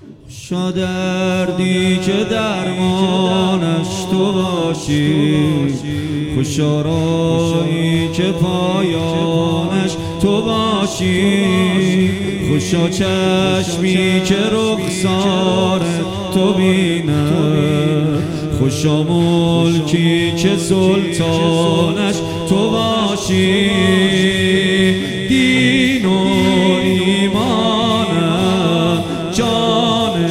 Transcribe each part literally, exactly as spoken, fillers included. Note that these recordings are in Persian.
شا دردی که درمانش تو باشی، خوشا راهی که پایانش تو باشی، خوشا چشمی که رخسار تو بیند، خوشا ملکی که سلطانش تو باشی. دین و ایمانم جان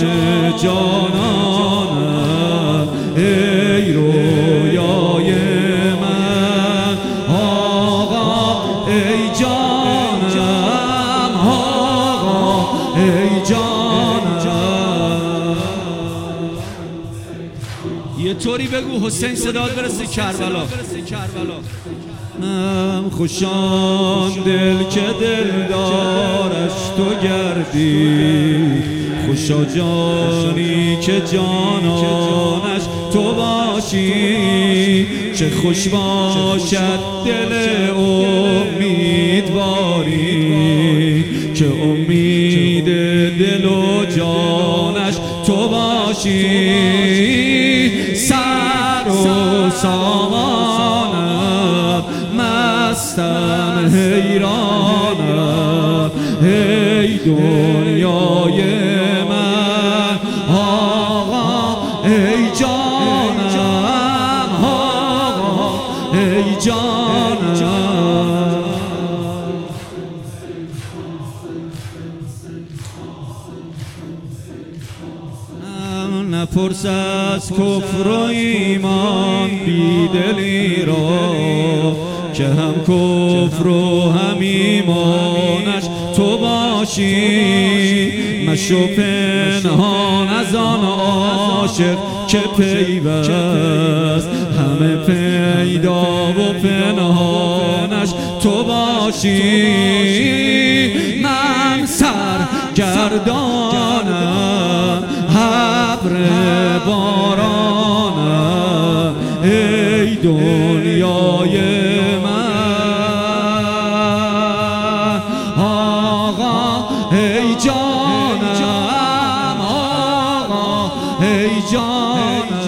جانانم، ای رویای من آقا، ای جانم آقا، ای جانم. یه طوری بگو حسین صدات برسه کربلا. هم خوشان دل که دلدارش تو گردی، خوشا جانی که جانانش تو باشی، چه خوش باشد دل امیدواری که امید دل و جانش تو باشی. سر و سامانم مستم حیرانم، ای دنیای من آقا، ای جانم آقا، ای جانم. نپرس از کفر و ایمان بیدلی را، که هم کفر و هم ایمانش تو باشی. مشو پنهان از آن عاشق که پیوست، همه پیدا و پنهانش تو باشی. من سرگردانم ابر بارانم، ای دنیای من آقا، ای جانم آقا، ای جانم.